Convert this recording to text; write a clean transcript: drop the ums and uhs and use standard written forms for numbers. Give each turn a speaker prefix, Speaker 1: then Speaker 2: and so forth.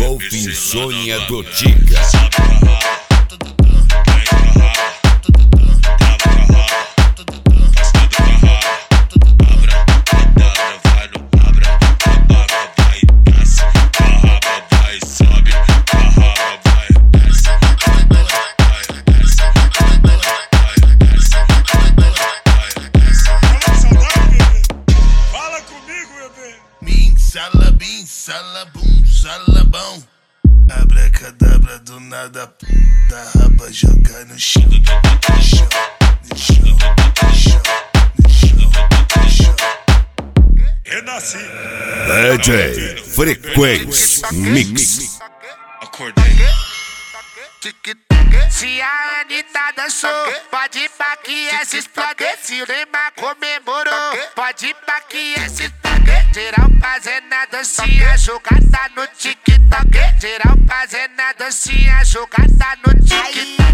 Speaker 1: Golf Insônia do Tica.
Speaker 2: Bim, salabum, salabão. Abracadabra do nada, da raba joga no chão, no chão, no chão, no chão, no chão, no chão.
Speaker 3: Renasci.
Speaker 1: DJ Frequência Mix.
Speaker 3: Acordei.
Speaker 4: Se a Anitta dançou, pode ir pra que essa explode. Se o Neymar comemorou, pode ir pra que essa explode. Geral fazendo a dancinha, jogada no TikTok. Geral fazendo a dancinha, jogada no TikTok.